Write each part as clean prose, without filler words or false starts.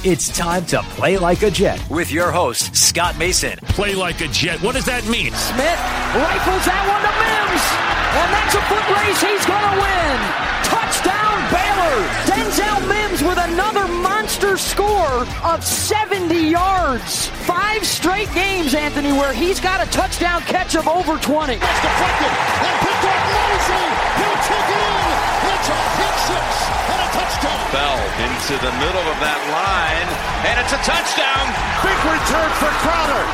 It's time to play like a Jet with your host, Scott Mason. Play like a Jet. What does that mean? Smith rifles that one to Mims. And that's a foot race he's going to win. Touchdown Baylor. Denzel Mims with another monster score of 70 yards. 5 straight games, Anthony, where he's got a touchdown catch of over 20. That's deflected and picked up Mosley. He'll take it in. It's a pick six and a touchdown. Bell into the middle of that line, and it's a touchdown. Big return for Crowder.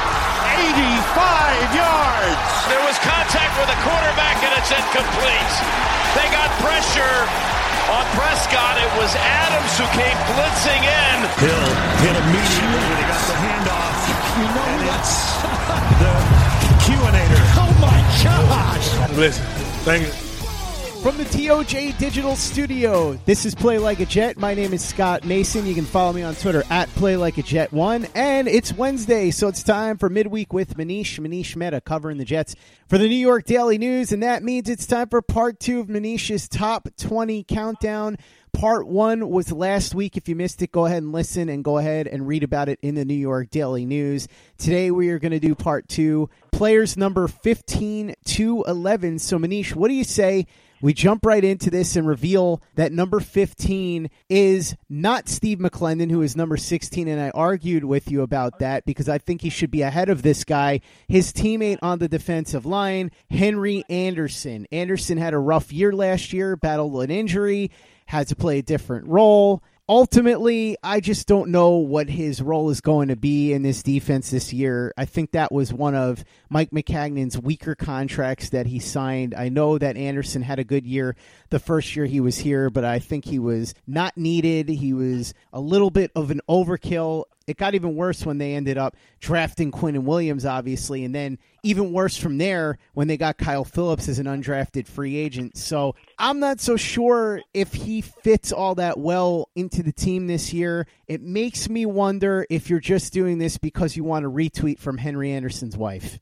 85 yards. There was contact with the quarterback, and it's incomplete. They got pressure on Prescott. It was Adams who came blitzing in. Hill hit immediately when he got the handoff. You know and what's the Q-inator. Oh my gosh. Listen, thank you. From the TOJ Digital Studio, this is Play Like a Jet. My name is Scott Mason. You can follow me on Twitter at PlayLikeAJet1. And it's Wednesday, so it's time for Midweek with Manish Mehta covering the Jets for the New York Daily News. And that means it's time for part 2 of Manish's Top 20 Countdown. Part 1 was last week. If you missed it, go ahead and listen and go ahead and read about it in the New York Daily News. Today we are going to do part 2, players number 15 to 11. So Manish, what do you say we jump right into this and reveal that number 15 is not Steve McClendon, who is number 16, and I argued with you about that because I think he should be ahead of this guy. His teammate on the defensive line, Henry Anderson. Anderson had a rough year last year, battled an injury, had to play a different role. Ultimately, I just don't know what his role is going to be in this defense this year. I think that was one of Mike Maccagnan's weaker contracts that he signed. I know that Anderson had a good year the first year he was here, but I think he was not needed. He was a little bit of an overkill. It got even worse when they ended up drafting Quinnen Williams, obviously, and then even worse from there when they got Kyle Phillips as an undrafted free agent. So I'm not so sure if he fits all that well into the team this year. It makes me wonder if you're just doing this because you want to retweet from Henry Anderson's wife.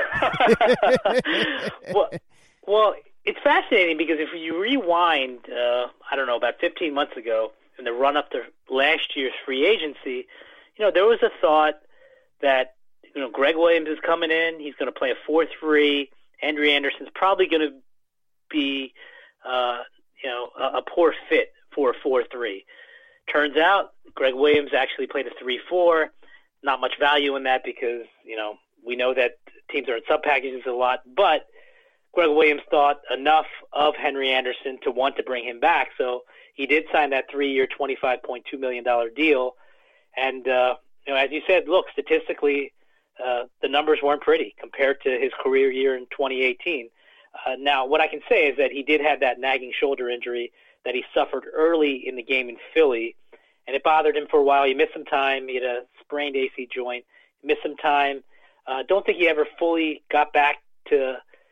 Well, it's fascinating because if you rewind, about 15 months ago in the run-up to last year's free agency, there was a thought that, Greg Williams is coming in. He's going to play a 4-3. Henry Anderson's probably going to be, a poor fit for a 4-3. Turns out Greg Williams actually played a 3-4. Not much value in that because, we know that teams are in sub-packages a lot. But Greg Williams thought enough of Henry Anderson to want to bring him back. So he did sign that 3-year, $25.2 million deal. And, as you said, look, statistically, the numbers weren't pretty compared to his career year in 2018. Now, what I can say is that he did have that nagging shoulder injury that he suffered early in the game in Philly, and it bothered him for a while. He missed some time. He had a sprained AC joint. He missed some time. Don't think he ever fully got back to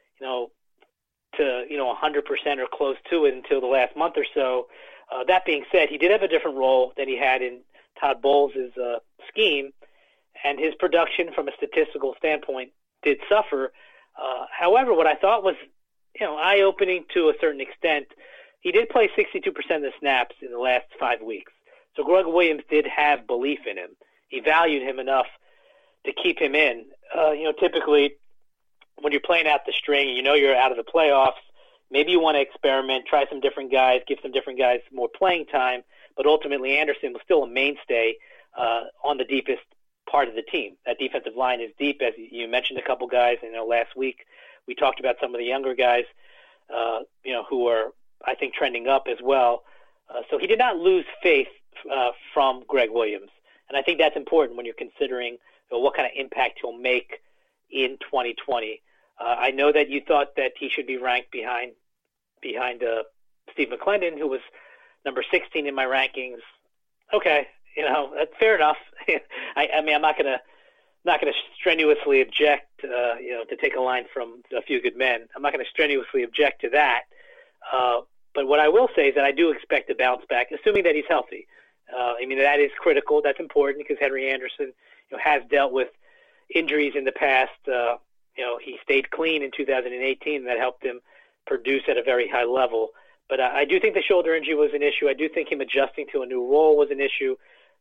100% or close to it until the last month or so. That being said, he did have a different role than he had in Todd Bowles' scheme, and his production from a statistical standpoint did suffer. However, what I thought was, eye-opening to a certain extent, he did play 62% of the snaps in the last 5 weeks. So Greg Williams did have belief in him. He valued him enough to keep him in. Typically, when you're playing out the string and you're out of the playoffs, maybe you want to experiment, try some different guys, give some different guys more playing time, but ultimately Anderson was still a mainstay on the deepest part of the team. That defensive line is deep, as you mentioned a couple guys. Last week we talked about some of the younger guys, who are, I think, trending up as well. So he did not lose faith from Greg Williams. And I think that's important when you're considering what kind of impact he'll make in 2020. I know that you thought that he should be ranked behind Steve McClendon, who was number 16 in my rankings. Okay, that's fair enough. I mean, I'm not gonna strenuously object, to take a line from A Few Good Men. I'm not gonna strenuously object to that. But what I will say is that I do expect a bounce back, assuming that he's healthy. That is critical. That's important because Henry Anderson, has dealt with injuries in the past. He stayed clean in 2018. That helped him produce at a very high level. But I do think the shoulder injury was an issue. I do think him adjusting to a new role was an issue.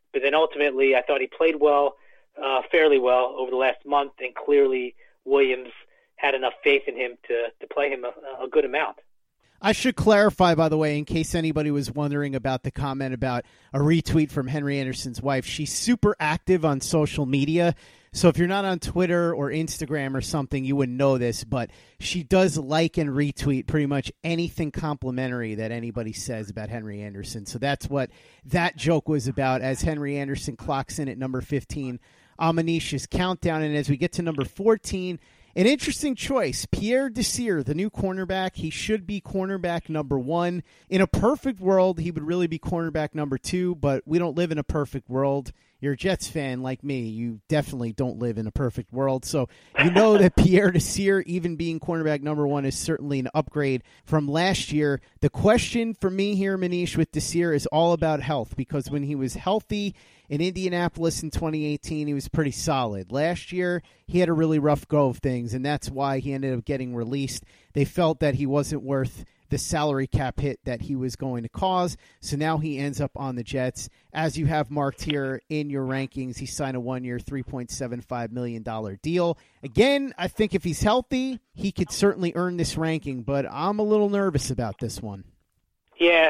But then ultimately, I thought he played well, fairly well over the last month, and clearly Williams had enough faith in him to play him a good amount. I should clarify, by the way, in case anybody was wondering about the comment about a retweet from Henry Anderson's wife. She's super active on social media. So if you're not on Twitter or Instagram or something, you wouldn't know this, but she does like and retweet pretty much anything complimentary that anybody says about Henry Anderson. So that's what that joke was about as Henry Anderson clocks in at number 15 on Manish's countdown. And as we get to number 14, an interesting choice, Pierre Desir, the new cornerback. He should be cornerback number 1. In a perfect world, he would really be cornerback number 2, but we don't live in a perfect world. You're a Jets fan like me. You definitely don't live in a perfect world. So you know that Pierre Desir, even being cornerback number 1, is certainly an upgrade from last year. The question for me here, Manish, with Desir is all about health, because when he was healthy in Indianapolis in 2018, he was pretty solid. Last year, he had a really rough go of things, and that's why he ended up getting released. They felt that he wasn't worth the salary cap hit that he was going to cause. So now he ends up on the Jets. As you have marked here in your rankings, he signed a 1-year, $3.75 million deal. Again, I think if he's healthy, he could certainly earn this ranking, but I'm a little nervous about this one. Yeah,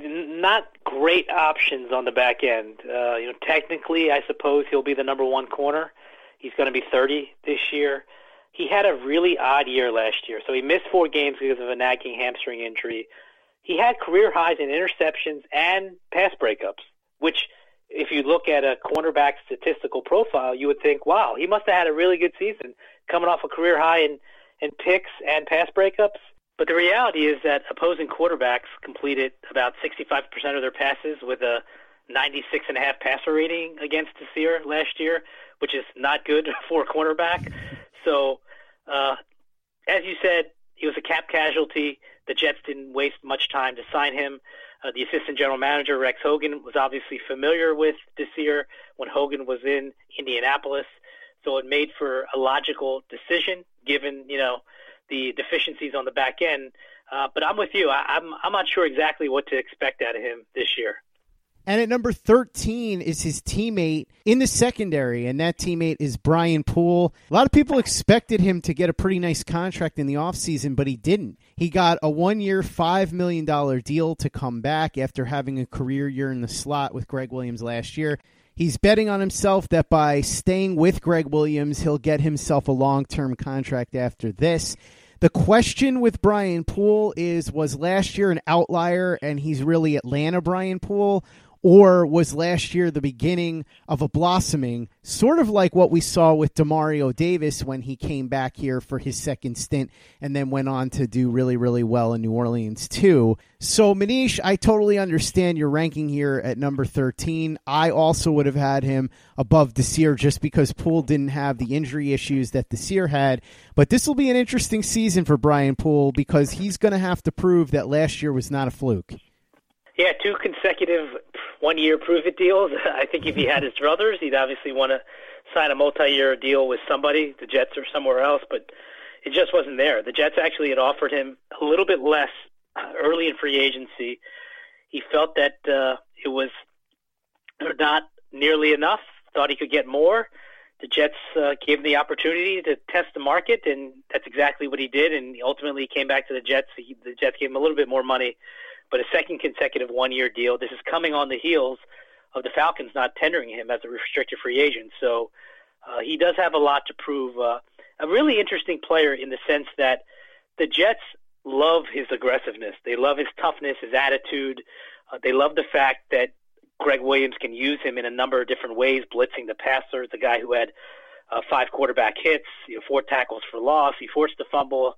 not great options on the back end. Technically, I suppose he'll be the number 1 corner. He's going to be 30 this year. He had a really odd year last year. So he missed 4 games because of a nagging hamstring injury. He had career highs in interceptions and pass breakups, which if you look at a cornerback statistical profile, you would think, wow, he must have had a really good season coming off a career high in picks and pass breakups. But the reality is that opposing quarterbacks completed about 65% of their passes with a 96.5 passer rating against Desir last year, which is not good for a cornerback. So, as you said, he was a cap casualty. The Jets didn't waste much time to sign him. The assistant general manager, Rex Hogan, was obviously familiar with Desir when Hogan was in Indianapolis. So it made for a logical decision given, the deficiencies on the back end. But I'm with you. I'm not sure exactly what to expect out of him this year. And at number 13 is his teammate in the secondary, and that teammate is Brian Poole. A lot of people expected him to get a pretty nice contract in the offseason, but he didn't. He got a 1-year, $5 million deal to come back after having a career year in the slot with Greg Williams last year. He's betting on himself that by staying with Greg Williams, he'll get himself a long-term contract after this. The question with Brian Poole is, was last year an outlier and he's really Atlanta Brian Poole? Or was last year the beginning of a blossoming, sort of like what we saw with Demario Davis when he came back here for his second stint and then went on to do really, really well in New Orleans too. So, Manish, I totally understand your ranking here at number 13. I also would have had him above Desir just because Poole didn't have the injury issues that Desir had. But this will be an interesting season for Brian Poole because he's going to have to prove that last year was not a fluke. Yeah, 2 consecutive 1-year prove-it deals. I think if he had his druthers, he'd obviously want to sign a multi-year deal with somebody, the Jets or somewhere else, but it just wasn't there. The Jets actually had offered him a little bit less early in free agency. He felt that it was not nearly enough, thought he could get more. The Jets gave him the opportunity to test the market, and that's exactly what he did, and ultimately he came back to the Jets. The Jets gave him a little bit more money, but a second consecutive 1-year deal. This is coming on the heels of the Falcons not tendering him as a restricted free agent. So he does have a lot to prove. A really interesting player in the sense that the Jets love his aggressiveness. They love his toughness, his attitude. They love the fact that Greg Williams can use him in a number of different ways, blitzing the passer, the guy who had 5 quarterback hits, 4 tackles for loss. He forced the fumble.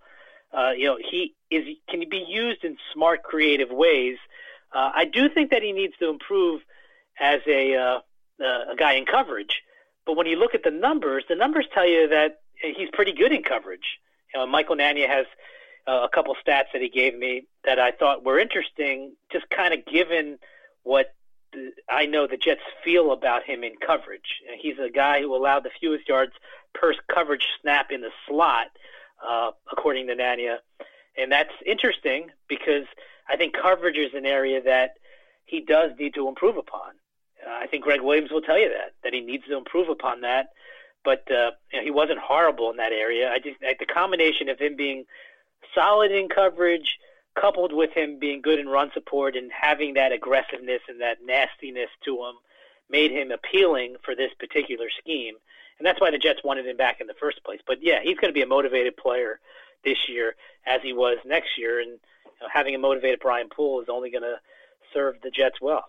He can be used in smart, creative ways. I do think that he needs to improve as a guy in coverage. But when you look at the numbers tell you that he's pretty good in coverage. Michael Nania has a couple stats that he gave me that I thought were interesting, just kind of given what I know the Jets feel about him in coverage. He's a guy who allowed the fewest yards per coverage snap in the slot, according to Nania. And that's interesting because I think coverage is an area that he does need to improve upon. I think Greg Williams will tell you that he needs to improve upon that. But he wasn't horrible in that area. I just the combination of him being solid in coverage, coupled with him being good in run support and having that aggressiveness and that nastiness to him, made him appealing for this particular scheme. And that's why the Jets wanted him back in the first place. But, yeah, he's going to be a motivated player this year as he was next year. And having a motivated Brian Poole is only going to serve the Jets well.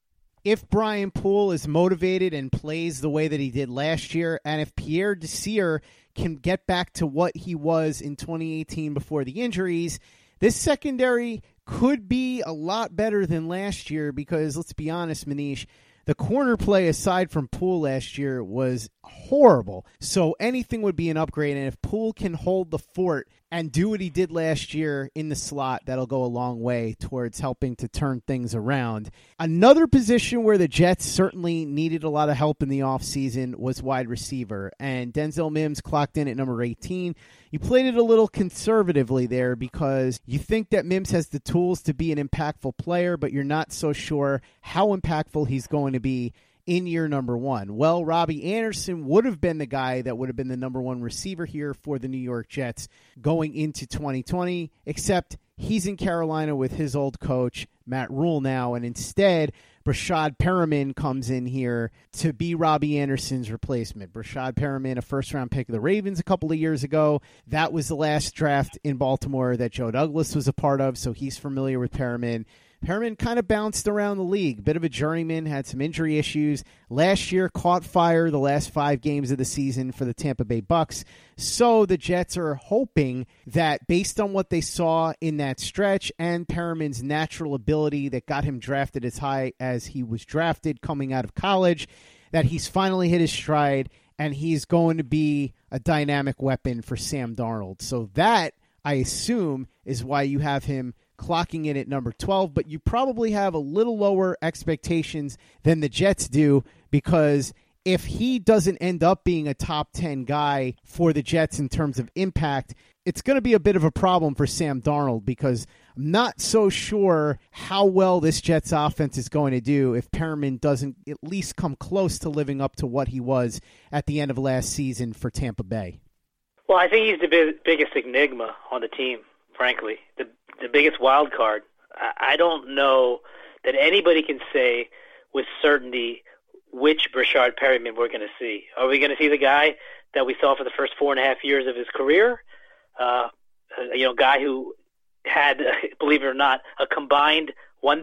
If Brian Poole is motivated and plays the way that he did last year, and if Pierre Desir can get back to what he was in 2018 before the injuries, this secondary could be a lot better than last year because, let's be honest, Manish, the corner play aside from Poole last year was horrible. So anything would be an upgrade. And if Poole can hold the fort and do what he did last year in the slot, that'll go a long way towards helping to turn things around. Another position where the Jets certainly needed a lot of help in the offseason was wide receiver. And Denzel Mims clocked in at number 18. You played it a little conservatively there because you think that Mims has the tools to be an impactful player, but you're not so sure how impactful he's going to be in year number one. Well, Robbie Anderson would have been the guy that would have been the number one receiver here for the New York Jets going into 2020, except he's in Carolina with his old coach, Matt Rule, now, and instead, Brashad Perriman comes in here to be Robbie Anderson's replacement. Brashad Perriman, a first-round pick of the Ravens a couple of years ago. That was the last draft in Baltimore that Joe Douglas was a part of, so he's familiar with Perriman. Perriman kind of bounced around the league, bit of a journeyman, had some injury issues. Last year caught fire the last 5 games of the season for the Tampa Bay Bucks. So the Jets are hoping that based on what they saw in that stretch and Perriman's natural ability that got him drafted as high as he was drafted coming out of college, that he's finally hit his stride and he's going to be a dynamic weapon for Sam Darnold. So that, I assume, is why you have him clocking in at number 12, but you probably have a little lower expectations than the Jets do because if he doesn't end up being a top 10 guy for the Jets in terms of impact, it's going to be a bit of a problem for Sam Darnold because I'm not so sure how well this Jets offense is going to do if Perriman doesn't at least come close to living up to what he was at the end of last season for Tampa Bay. Well, I think he's the biggest enigma on the team, frankly. The biggest wild card. I don't know that anybody can say with certainty which Brashad Perriman we're going to see. Are we going to see the guy that we saw for the first 4.5 years of his career? Guy who had, believe it or not, a combined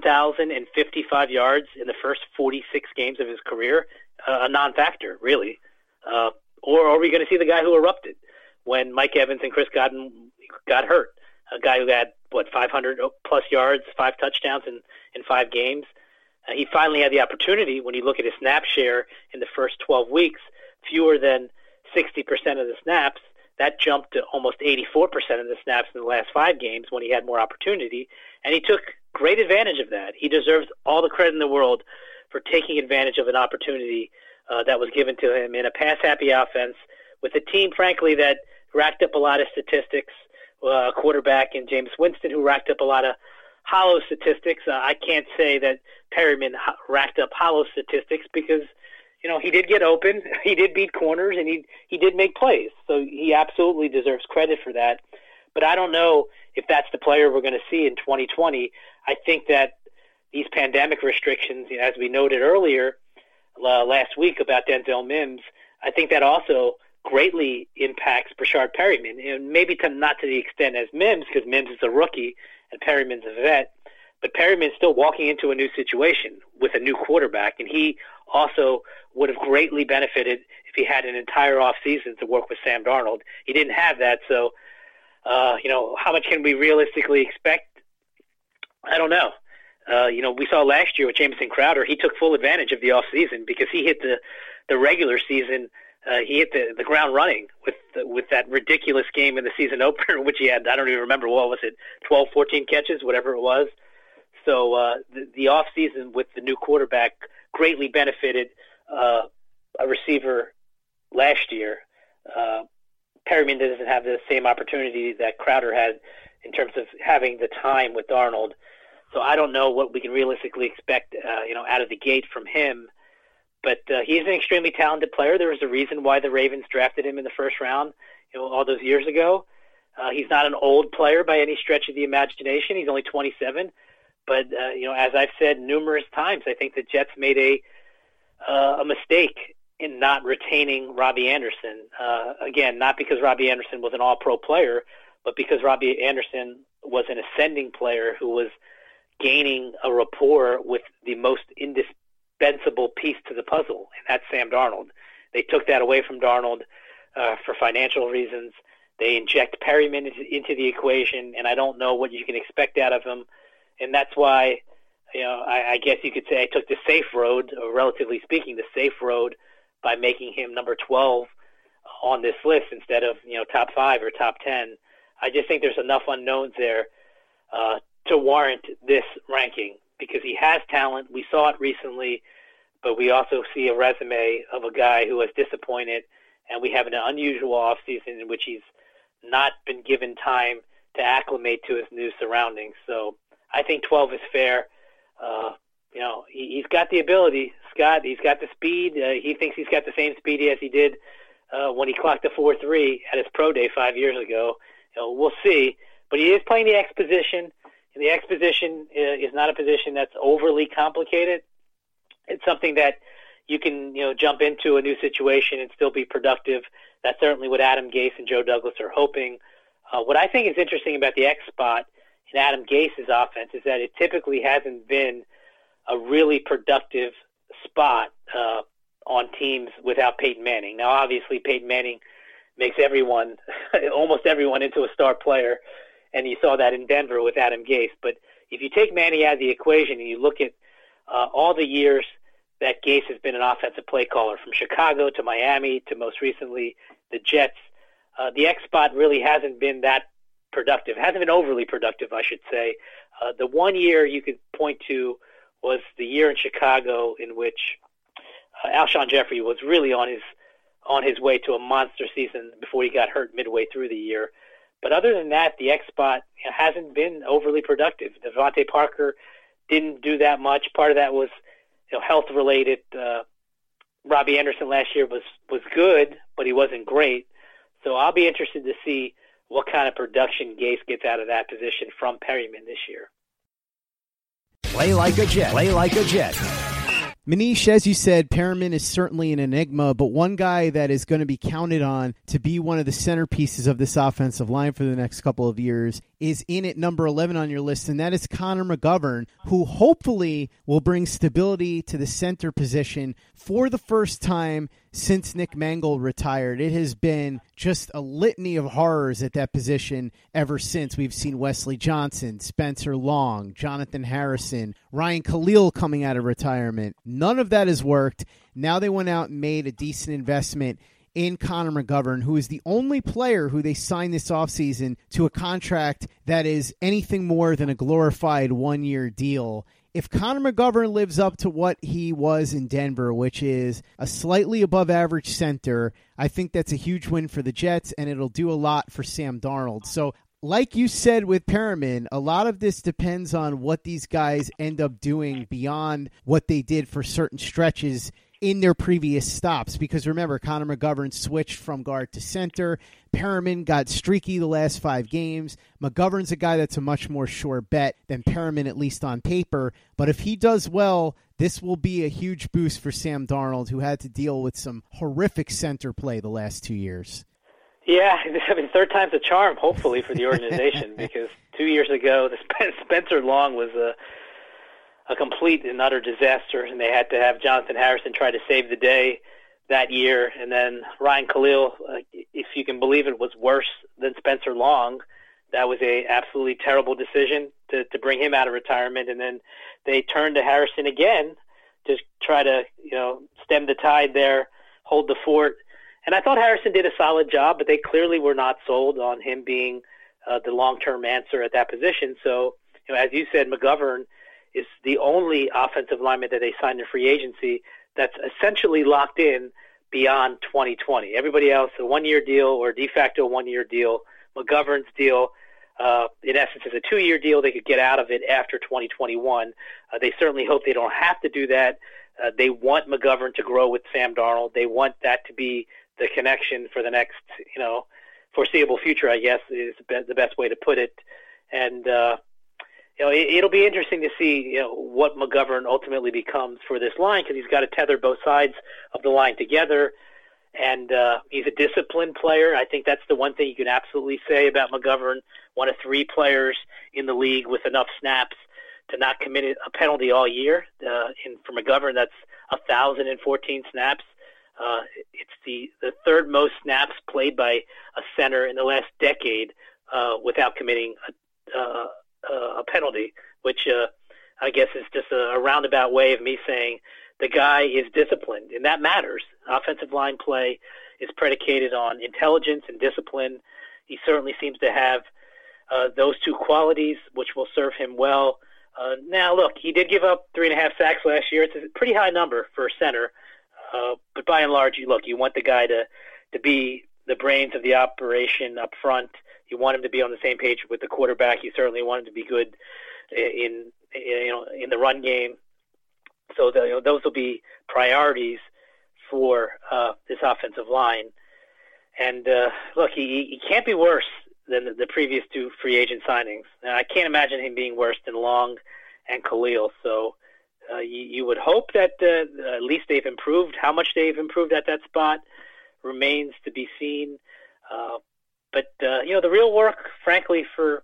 1,055 yards in the first 46 games of his career, a non-factor, really. Or are we going to see the guy who erupted when Mike Evans and Chris Godwin got hurt? A guy who had, 500-plus yards, 5 touchdowns in 5 games. He finally had the opportunity, when you look at his snap share in the first 12 weeks, fewer than 60% of the snaps. That jumped to almost 84% of the snaps in the last 5 games when he had more opportunity. And he took great advantage of that. He deserves all the credit in the world for taking advantage of an opportunity that was given to him in a pass-happy offense with a team, frankly, that racked up a lot of statistics. A quarterback in Jameis Winston who racked up a lot of hollow statistics. I can't say that Perriman racked up hollow statistics because, he did get open, he did beat corners, and he did make plays. So he absolutely deserves credit for that. But I don't know if that's the player we're going to see in 2020. I think that these pandemic restrictions, as we noted earlier last week about Denzel Mims, I think that also greatly impacts Brashad Perriman, and maybe not to the extent as Mims, because Mims is a rookie and Perriman's a vet, but Perriman's still walking into a new situation with a new quarterback, and he also would have greatly benefited if he had an entire offseason to work with Sam Darnold. He didn't have that, so how much can we realistically expect? I don't know. We saw last year with Jamison Crowder, he took full advantage of the offseason because he hit the regular season. He hit the ground running with that ridiculous game in the season opener, which he had, I don't even remember, what was it, 12, 14 catches, whatever it was. So the offseason with the new quarterback greatly benefited a receiver last year. Perriman doesn't have the same opportunity that Crowder had in terms of having the time with Darnold. So I don't know what we can realistically expect, out of the gate from him. But he's an extremely talented player. There was a reason why the Ravens drafted him in the first round, all those years ago. He's not an old player by any stretch of the imagination. He's only 27. But, as I've said numerous times, I think the Jets made a mistake in not retaining Robbie Anderson. Again, not because Robbie Anderson was an all-pro player, but because Robbie Anderson was an ascending player who was gaining a rapport with the most indispensable piece to the puzzle, and that's Sam Darnold. They took that away from Darnold for financial reasons. They inject Perryman into the equation, and I don't know what you can expect out of him. And that's why, I guess you could say I took the safe road, or relatively speaking, the safe road, by making him number 12 on this list instead of, top 5 or top 10. I just think there's enough unknowns there to warrant this ranking because he has talent. We saw it recently, but we also see a resume of a guy who has disappointed, and we have an unusual offseason in which he's not been given time to acclimate to his new surroundings. So I think 12 is fair. He's got the ability, Scott. He's got the speed. He thinks he's got the same speed as he did when he clocked the 4.3 at his pro day 5 years ago. We'll see. But he is playing the X position. And the X position is not a position that's overly complicated. It's something that you can, jump into a new situation and still be productive. That's certainly what Adam Gase and Joe Douglas are hoping. What I think is interesting about the X spot in Adam Gase's offense is that it typically hasn't been a really productive spot on teams without Peyton Manning. Now, obviously, Peyton Manning makes everyone, almost everyone, into a star player, and you saw that in Denver with Adam Gase. But if you take Manning out of the equation and you look at all the years that Gase has been an offensive play caller, from Chicago to Miami to most recently the Jets, the X spot really hasn't been that productive. Hasn't been overly productive, I should say. The one year you could point to was the year in Chicago in which Alshon Jeffrey was really on his way to a monster season before he got hurt midway through the year. But other than that, the X spot hasn't been overly productive. Devontae Parker didn't do that much. Part of that was health related. Robbie Anderson last year was good, but he wasn't great. So I'll be interested to see what kind of production Gase gets out of that position from Perryman this year. Play like a Jet. Play like a Jet. Manish, as you said, Perriman is certainly an enigma, but one guy that is going to be counted on to be one of the centerpieces of this offensive line for the next couple of years is in at number 11 on your list, and that is Connor McGovern, who hopefully will bring stability to the center position for the first time since Nick Mangold retired. It has been just a litany of horrors at that position ever since. We've seen Wesley Johnson, Spencer Long, Jonathan Harrison, Ryan Khalil coming out of retirement. None of that has worked. Now they went out and made a decent investment in Connor McGovern, who is the only player who they signed this offseason to a contract that is anything more than a glorified one-year deal. If Connor McGovern lives up to what he was in Denver, which is a slightly above average center, I think that's a huge win for the Jets, and it'll do a lot for Sam Darnold. So like you said with Perriman, a lot of this depends on what these guys end up doing beyond what they did for certain stretches in their previous stops. Because remember, Connor McGovern switched from guard to center. Perriman got streaky the last 5 games. McGovern's a guy that's a much more sure bet than Perriman, at least on paper. But if he does well, this will be a huge boost for Sam Darnold, who had to deal with some horrific center play the last 2 years. Yeah, I mean, third time's a charm, hopefully, for the organization, because 2 years ago, the Spencer Long was a complete and utter disaster, and they had to have Jonathan Harrison try to save the day that year. And then Ryan Khalil, if you can believe it, was worse than Spencer Long. That was a absolutely terrible decision to bring him out of retirement. And then they turned to Harrison again to try to stem the tide there, hold the fort. And I thought Harrison did a solid job, but they clearly were not sold on him being the long-term answer at that position. So, as you said, McGovern is the only offensive lineman that they signed in free agency that's essentially locked in beyond 2020. Everybody else, a one-year deal or de facto one-year deal. McGovern's deal, in essence, is a 2-year deal. They could get out of it after 2021. They certainly hope they don't have to do that. They want McGovern to grow with Sam Darnold. They want that to be the connection for the next, foreseeable future, I guess, is the best way to put it. And, it'll be interesting to see, what McGovern ultimately becomes for this line, because he's got to tether both sides of the line together. And he's a disciplined player. I think that's the one thing you can absolutely say about McGovern, one of 3 players in the league with enough snaps to not commit a penalty all year. For McGovern, that's 1,014 snaps. It's the third most snaps played by a center in the last decade without committing a penalty, which I guess is just a roundabout way of me saying the guy is disciplined, and that matters. Offensive line play is predicated on intelligence and discipline. He certainly seems to have those 2 qualities, which will serve him well. Now, look, he did give up 3.5 sacks last year. It's a pretty high number for a center. But by and large, you want the guy to be the brains of the operation up front. You want him to be on the same page with the quarterback. You certainly want him to be good in the run game. So those will be priorities for this offensive line. And look, he can't be worse than the previous 2 free agent signings. And I can't imagine him being worse than Long and Khalil. So you would hope that at least they've improved. How much they've improved at that spot remains to be seen. But the real work, frankly, for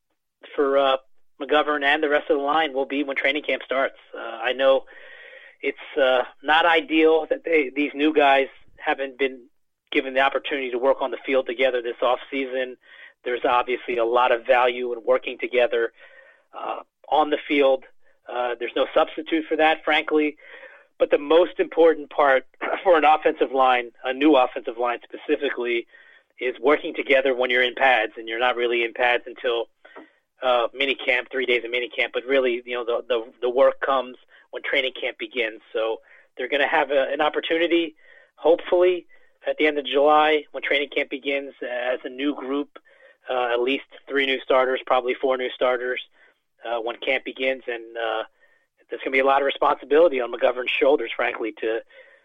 McGovern and the rest of the line will be when training camp starts. I know it's not ideal that these new guys haven't been given the opportunity to work on the field together this off season. There's obviously a lot of value in working together on the field. There's no substitute for that, frankly. But the most important part for an offensive line, a new offensive line specifically, is working together when you're in pads, and you're not really in pads until minicamp, 3 days of minicamp. But really, the work comes when training camp begins. So they're going to have an opportunity, hopefully, at the end of July when training camp begins as a new group, at least 3 new starters, probably 4 new starters when camp begins. And there's going to be a lot of responsibility on McGovern's shoulders, frankly, to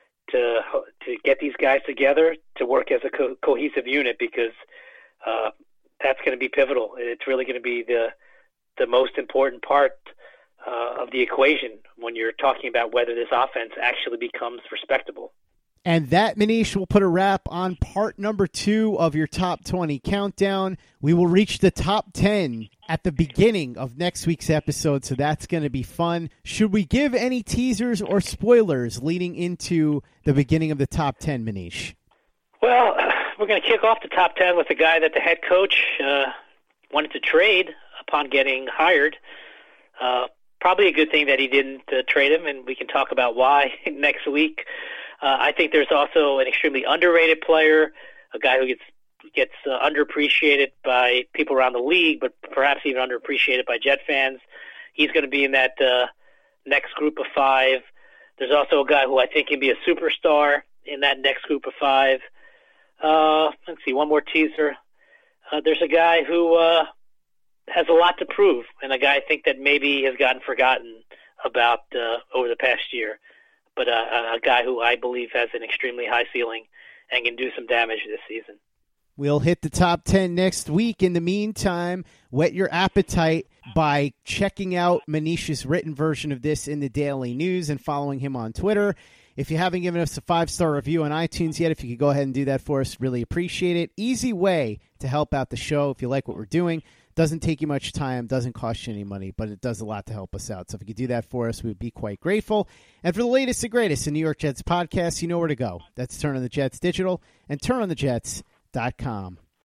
get these guys together to work as a cohesive unit, because that's going to be pivotal. It's really going to be the most important part of the equation when you're talking about whether this offense actually becomes respectable. And that, Manish, will put a wrap on part number 2 of your top 20 countdown. We will reach the top 10 at the beginning of next week's episode, so that's going to be fun. Should we give any teasers or spoilers leading into the beginning of the top 10, Manish? Well, we're going to kick off the top 10 with a guy that the head coach wanted to trade upon getting hired. Probably a good thing that he didn't trade him, and we can talk about why next week. I think there's also an extremely underrated player, a guy who gets underappreciated by people around the league, but perhaps even underappreciated by Jet fans. He's going to be in that next group of 5. There's also a guy who I think can be a superstar in that next group of 5. Let's see, one more teaser. There's a guy who has a lot to prove, and a guy I think that maybe has gotten forgotten about over the past year. But a guy who I believe has an extremely high ceiling and can do some damage this season. We'll hit the top 10 next week. In the meantime, whet your appetite by checking out Manish's written version of this in the Daily News and following him on Twitter. If you haven't given us a 5-star review on iTunes yet, if you could go ahead and do that for us, really appreciate it. Easy way to help out the show if you like what we're doing. Doesn't take you much time, doesn't cost you any money, but it does a lot to help us out. So if you could do that for us, we would be quite grateful. And for the latest and greatest in New York Jets podcasts, you know where to go. That's Turn on the Jets Digital and turnonthejets.com.